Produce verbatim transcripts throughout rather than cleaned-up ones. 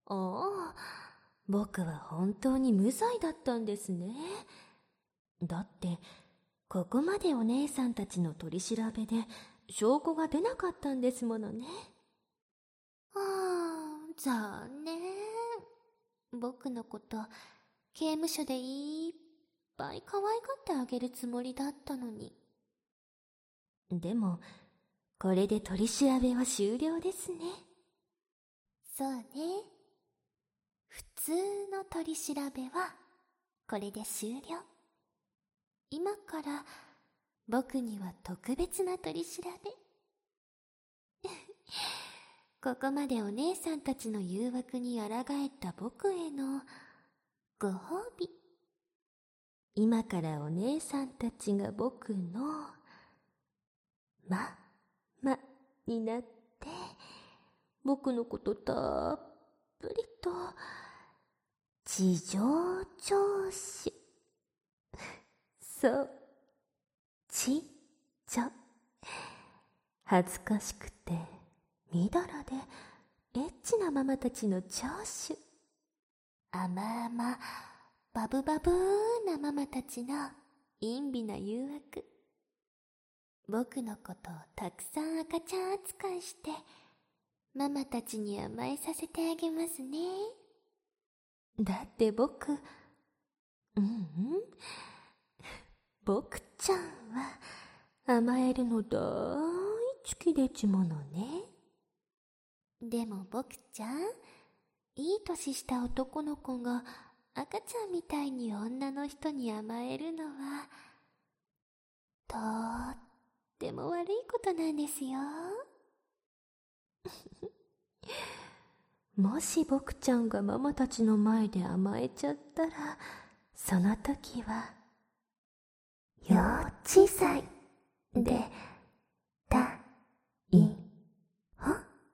ああ、僕は本当に無罪だったんですね。だって、ここまでお姉さんたちの取り調べで証拠が出なかったんですものね。 ああ、残念。僕のこと、刑務所でいっぱい可愛がってあげるつもりだったのに。 でも、これで取り調べは終了ですね。 そうね。普通の取り調べは、これで終了。今から、僕には特別な取り調べ。ここまでお姉さんたちの誘惑に抗えた僕へのご褒美。 今からお姉さんたちが僕のま、まになって、僕のことたっぷりと事情聴取。そう、ち、ちょ。恥ずかしくて、みだらで、エッチなママたちの聴取。 甘々、バブバブーなママたちの陰微な誘惑。僕のことをたくさん赤ちゃん扱いして、ママたちに甘えさせてあげますね。 だって僕、うんうん。僕ちゃんは甘えるの大好きでちゅものね。 でも僕ちゃん、いい年した男の子が赤ちゃんみたいに女の人に甘えるのは、とーっても悪いことなんですよ。 もし僕ちゃんがママたちの前で甘えちゃったら、その時は、幼稚罪で、た、い、ほ。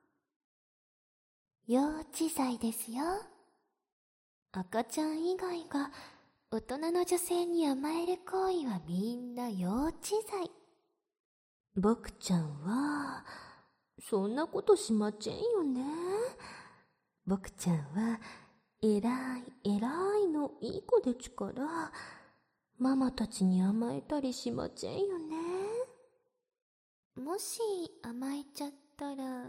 幼稚罪ですよ。赤ちゃん以外が大人の女性に甘える行為はみんな幼稚罪。 僕ちゃんは、そんなことしまちぇんよね。僕ちゃんは、えらいえらいのいい子でちゅから、ママたちに甘えたりしまちぇんよね。 もし甘えちゃったら、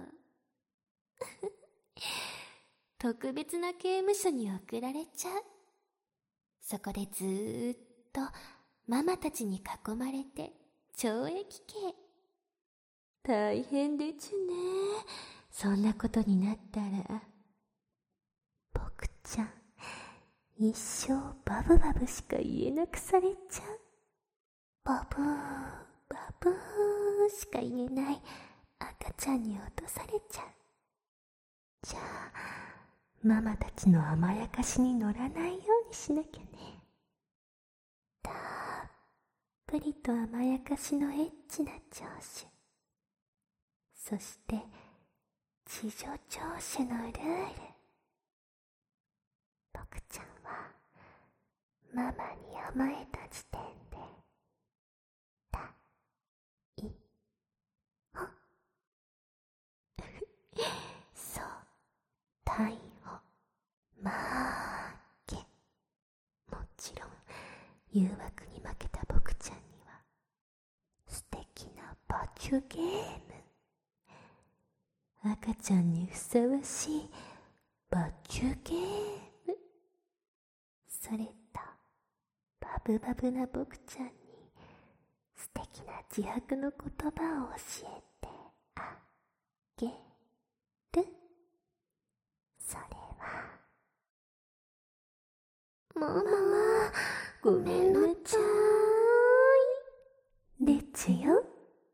特別な刑務所に送られちゃう。そこでずーっとママたちに囲まれて懲役刑。 大変でちゅね。そんなことになったら。僕ちゃん、一生バブバブしか言えなくされちゃう。バブー、バブーしか言えない赤ちゃんに落とされちゃう。じゃあ、ママたちの甘やかしに乗らないようにしなきゃね。たっぷりと甘やかしのエッチな聴取。そして、事情聴取のルール。僕ちゃんは、ママに甘えた時点で、た、い、ほ。そう、逮捕、まーけ。もちろん、誘惑に負けた僕ちゃんには、素敵なバチュゲーム。赤ちゃんにふさわしいバチュゲーム。それと、バブバブな僕ちゃんに素敵な自白の言葉を教えてあげる。それは、ママ、ごめんなちゃーい。でちゅよ。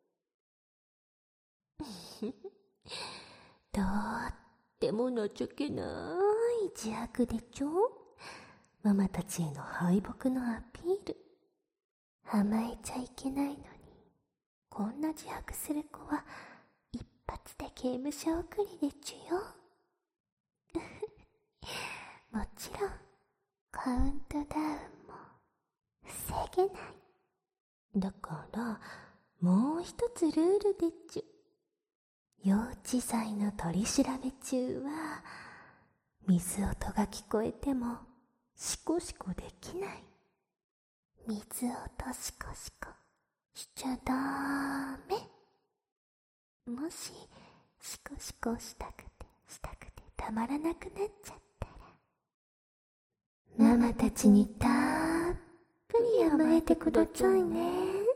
とっても情けない自白でちょ。ママたちへの敗北のアピール。甘えちゃいけないのに、こんな自白する子は一発で刑務所送りでちゅよ。もちろん、カウントダウンも防げない。だから、もう一つルールでちゅ。幼稚罪の取り調べ中は、 水音が聞こえてもシコシコできない。 水音シコシコしちゃダメ。もしシコシコしたくてしたくてたまらなくなっちゃったら、ママたちにたっぷり甘えてくださいね。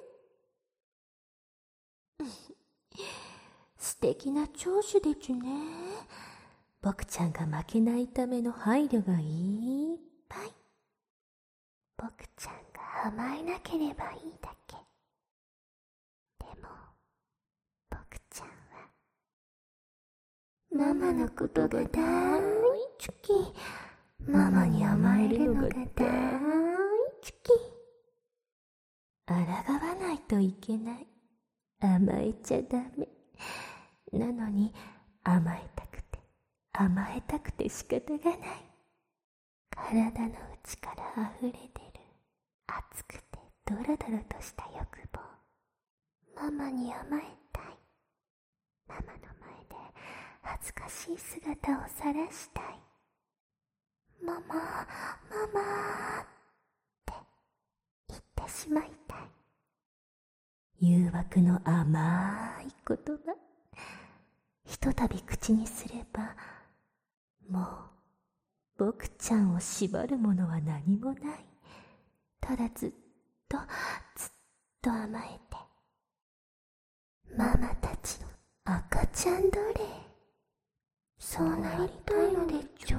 素敵な長所でちゅね。僕ちゃんが負けないための配慮がいっぱい。 僕ちゃんが甘えなければいいだけ。でも僕ちゃんはママのことが大好き。ママに甘えるのが大好き。 抗わないといけない。甘えちゃダメ。なのに甘えたくて甘えたくて仕方がない。 体の内から溢れ出る熱くてドロドロとした欲望。ママに甘えたい。ママの前で恥ずかしい姿を晒したい。ママ、ママって言ってしまいたい。 誘惑の甘い言葉。ひとたび口にすれば、もう僕ちゃんを縛るものは何もない。ただずっとずっと甘えて。 ママたちの赤ちゃん奴隷。そうなりたいのでちょ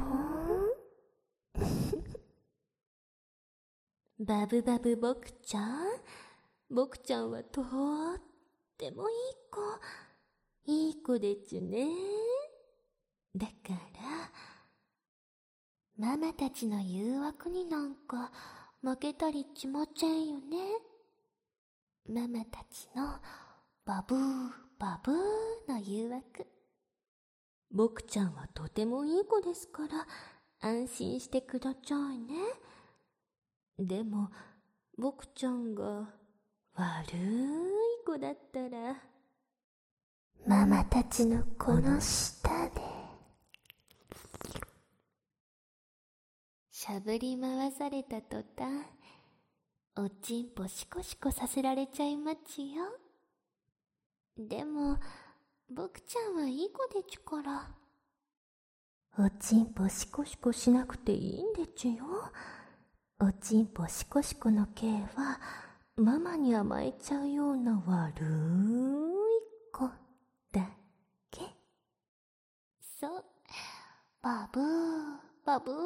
バブバブ僕ちゃん。僕ちゃんはとってもいい子。いい子でちゅね。だからママたちの誘惑になんか負けたりしませんよね。ママたちのバブーバブーの誘惑。 僕ちゃんはとてもいい子ですから安心してくださいね。でも僕ちゃんが悪い子だったら、 ママたちのこの下でしゃぶり回された途端、おちんぽシコシコさせられちゃいますよ。でも僕ちゃんはいい子でちゅから。 おちんぽシコシコしなくていいんでちゅよ。おちんぽシコシコの刑はママに甘えちゃうような悪い子だけ。 そう、バブーバブーって。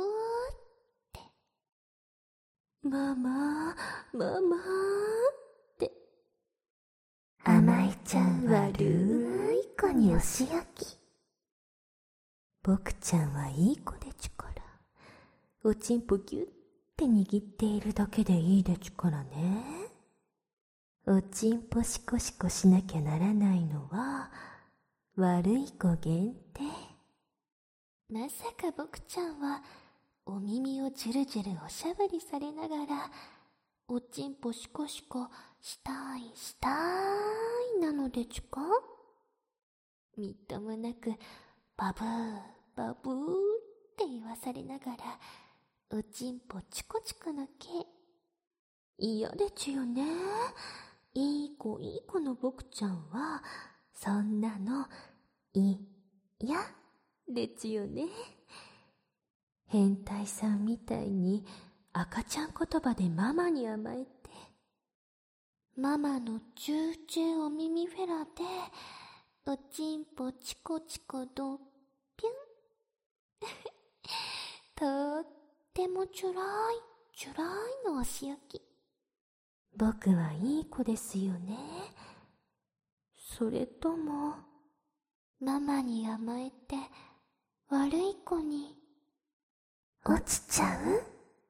ママママって甘えちゃう悪い子にお仕置き。 僕ちゃんはいい子でちゅから、おちんぽぎゅって握っているだけでいいでちゅからね。おちんぽシコシコしなきゃならないのは悪い子限定。 まさか僕ちゃんはお耳をジュルジュルおしゃぶりされながら、おちんぽシコシコしたいしたいなのでちゅか。みっともなくバブーバブーって言わされながら、おちんぽチコチコの毛。 嫌でちゅよね。いい子いい子の僕ちゃんはそんなのいやでちゅよね。変態さんみたいに赤ちゃん言葉でママに甘えて、 ママのチューチューお耳フェラでおちんぽチコチコドピュンとってもちゅらいちゅらいのお仕置き。 僕はいい子ですよね。それともママに甘えて悪い子に落ちちゃう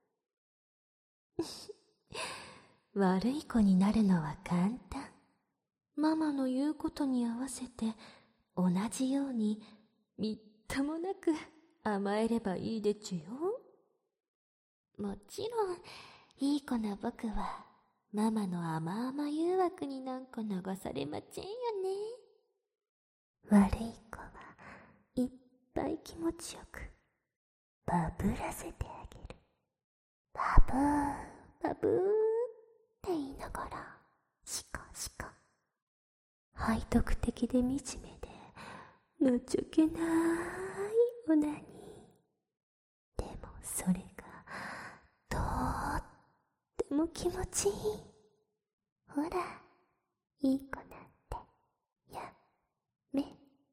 悪い子になるのは簡単。ママの言うことに合わせて同じようにみっともなく甘えればいいでちゅよ。 もちろんいい子な僕はママの甘々誘惑になんか流されませんよね。 悪い子はいっぱい気持ちよくバブらせてあげる。バブー、バブーって言いながら、シカシカ。背徳的で惨めで、情けないオナニー。でもそれが、とーっても気持ちいい。ほら、いい子なんて、やめて。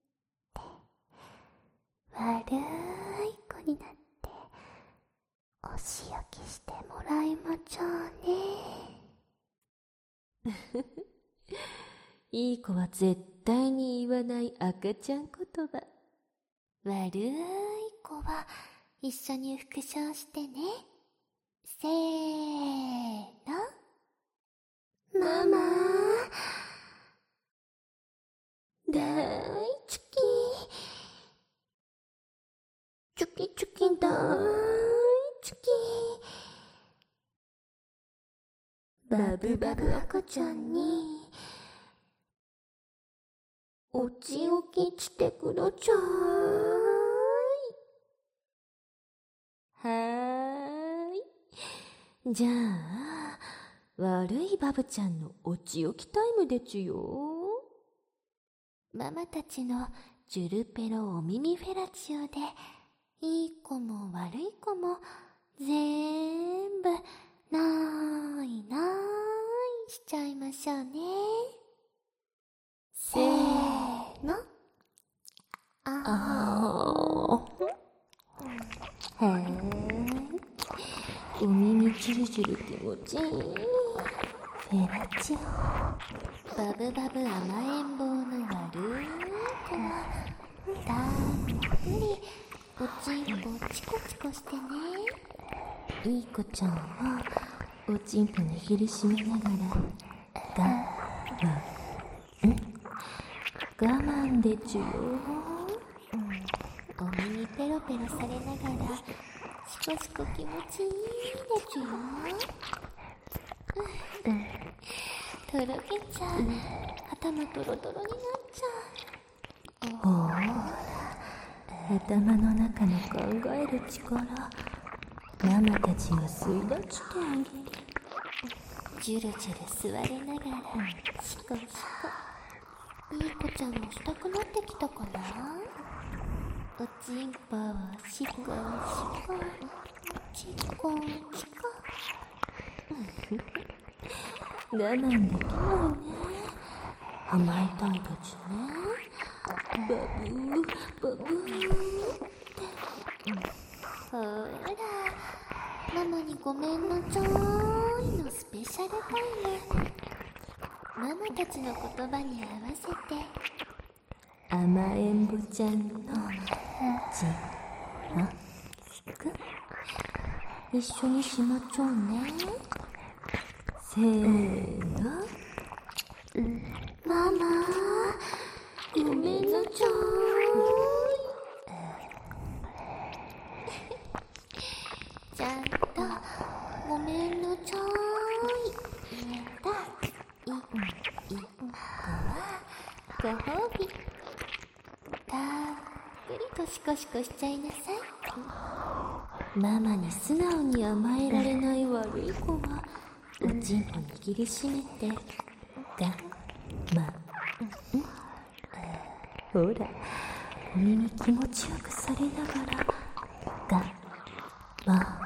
悪い子になって、お仕置きしてもらいまちょうね。いい子は絶対に言わない赤ちゃん言葉。 悪い子は一緒に復唱してね。せーの。 ママ大好き。チュキチュキ大好き。バブバブ赤ちゃんにおちおきしてください。はーい。じゃあ、悪いバブちゃんのおちおきタイムでちゅよ。 ママたちのジュルペロお耳フェラチオで、いい子も悪い子も全部ないないしちゃいましょうね。 せーの。ああ。へえ。お耳ジュルジュル気持ちいい。フェラチオ。 バブバブ甘えん坊の悪い子はたっぷりおちんぽチコチコしてね。 いい子ちゃんはおちんぽ握りしめながら我慢ん我慢でちゅよ。 お耳ペロペロされながらシコシコ気持ちいいでちゅよ。とろけちゃう。頭トロトロになっちゃう。 ほら、頭の中の考える力、ママたちが吸い出してあげる。 ジュルジュル座りながらシコシコ。いい子ちゃんもしたくなってきたかな。おちんぽをシコシコチコチコ。 我慢できないね。甘えたいたちね。バブーバブーって。 ほら、ママにごめんなちゃーいのスペシャルタイム。ママたちの言葉に合わせて甘えんぼちゃんのじらく一緒にしまちょうね。せーの。 ママごめんなちゃーい。ちゃんとごめんなちゃーい言えたいい子はご褒美たっぷりとシコシコしちゃいなさい。 ママに素直に甘えられない悪い子はおちんぽ握りしめて我慢。ほら、お耳気持ちよくされながら我慢。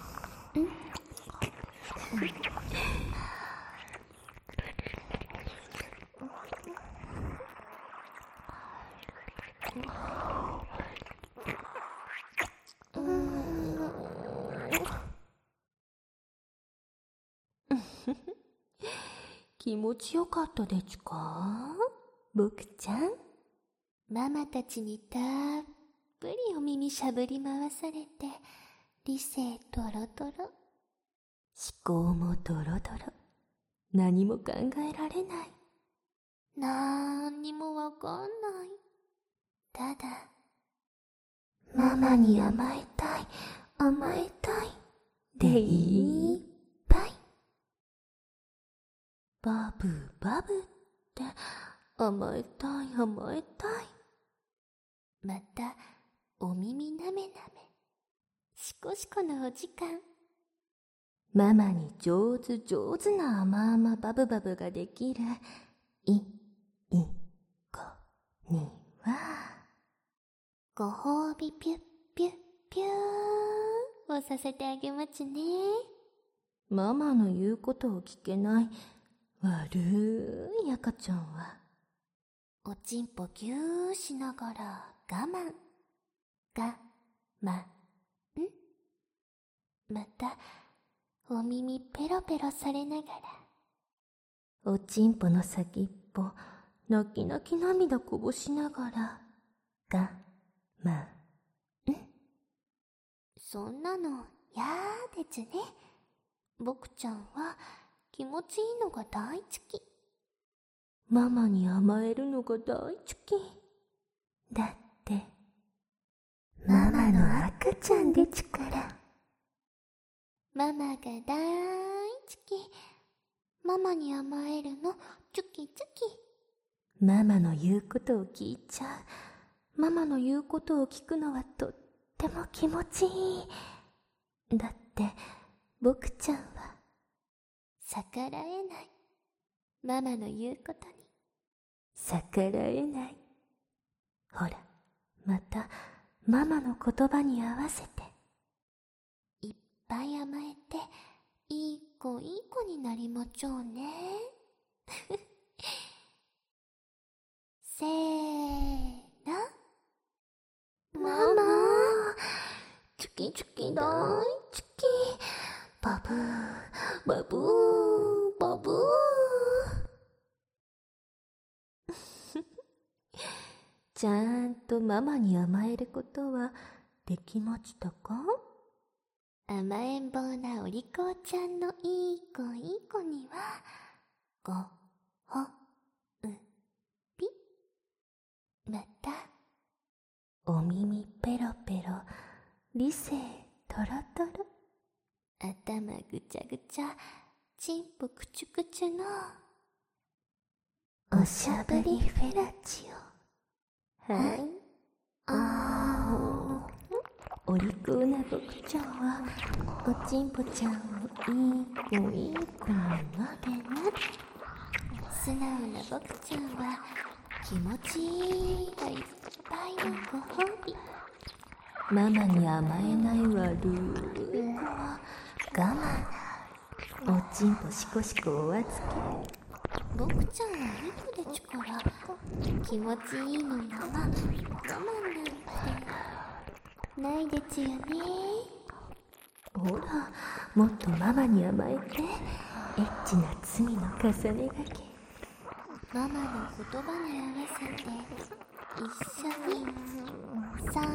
気持ちよかったでちゅか、僕ちゃん。 ママたちにたっぷりお耳しゃぶり回されて理性トロトロ。 思考もドロドロ。何も考えられない。 なーにもわかんない。ただママに甘えたい、甘えたいでいっぱい。バブバブって甘えたい甘えたい。 またお耳なめなめしこしこのお時間。 ママに上手上手な甘々バブバブができるいい子には、 ご褒美ピュッピュッピューをさせてあげまちね。 ママの言うことを聞けない悪い赤ちゃんは、 おちんぽぎゅーしながら我慢。が、ま、んまた、お耳ペロペロされながら、おちんぽの先っぽ、泣き泣き涙こぼしながら、が、ま、んそんなの、やーでちゅね。僕ちゃんは、気持ちいいのが大好き。 ママに甘えるのが大好き。だって、ママの赤ちゃんでちゅから。 ママが大好き。ママに甘えるの、チュキチュキ。 ママの言うことを聞いちゃう。ママの言うことを聞くのはとっても気持ちいい。だって、僕ちゃんは、 逆らえない。ママの言うことに。 逆らえない。ほら、また、ママの言葉に合わせて。 いっぱい甘えて、いい子いい子になりまちょうね。せーの。 ママ、チュキチュキ大好き。バブー、バブー、バブー。ちゃんとママに甘えることはできましたか？ 甘えん坊なお利口ちゃんのいい子いい子には、ご、ほ、う、ぴ。また、 お耳ペロペロ、理性トロトロ。 頭ぐちゃぐちゃ、ちんぽくちゅくちゅの、 おしゃぶりフェラチオ。はい。あー。お利口な僕ちゃんは、おちんぽちゃんをいい子いい子になでな。 素直な僕ちゃんは、気持ちいいがいっぱいのご褒美。 ママに甘えない悪い子は我慢。おちんぽしこしこお預け。 僕ちゃんはいい子でちゅから、気持ちいいのまま我慢なんてないでちゅよね。 ほら、もっとママに甘えて。エッチな罪の重ねがけ。 ママの言葉に合わせて一緒にさん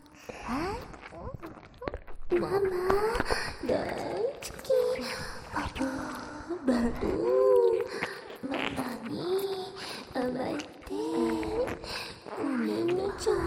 はいママ大好き。バブーバブー。ママに甘えて。ごめんなさ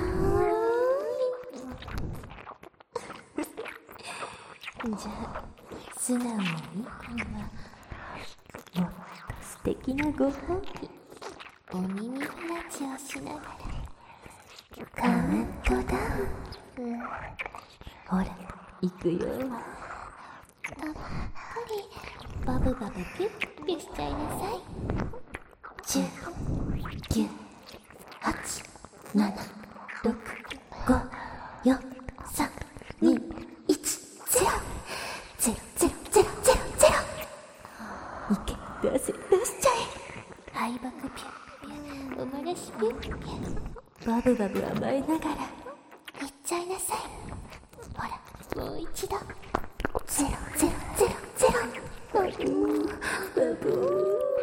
い。じゃあ素直ないい子にはもっと素敵なご褒美。 お耳フラチをしながらカウントダウン。ほら行くよ。 たっぷりバブバブピュッピュしちゃいなさい。 じゅう、きゅう、はち、なな、ろく、ご、よん、さん、に、いち、ゼロ。ゼロ、ゼロ、ゼロ、ゼロ、ゼロ。いけ、出せ、出しちゃえ。 ハイバクピュッピュ、おもらしピュッピュ。 バブバブ甘えながら。 いっちゃいなさい。ほら、もう一度。 ゼロ、ゼロ、ゼロ、ゼロ。バブー、バブー。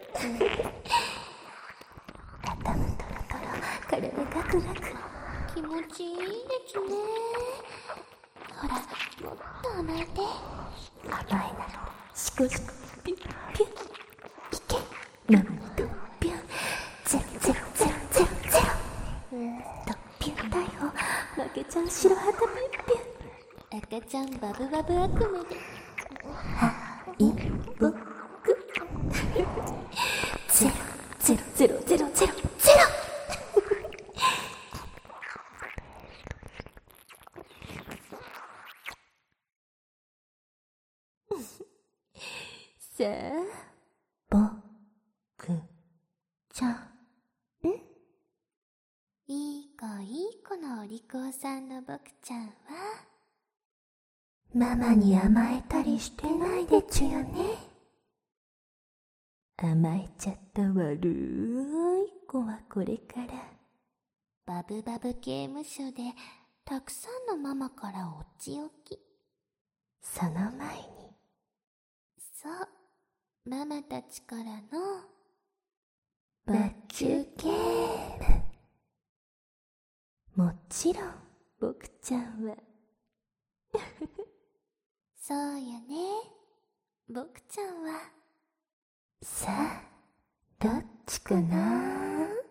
頭トロトロ、体ガクガク。 気持ちいいですね。ほら、もっと甘えて。 甘えなの、シコシコ、ピュッピュッ。いけ、ママにドッピュン。ゼロ、ゼロ、ゼロ、ゼロ、ゼロ。ドッピュン逮捕。負けちゃう白旗ピュッピュン。 赤ちゃんバブバブ悪夢で。 はい僕。ゼロ、ゼロ、ゼロ、ゼロ、ゼロ、ゼロ。 さあ、ぼくちゃん。ん？ いい子いい子のお利口さんの僕ちゃんは、 ママに甘えたりしてないでちゅよね。甘えちゃった悪い子はこれからバブバブ刑務所でたくさんのママからおちおき。 その前に、 そう、ママたちからの罰ゲーム。もちろん僕ちゃんはそうよね、僕ちゃんは。 さあ、どっちかな？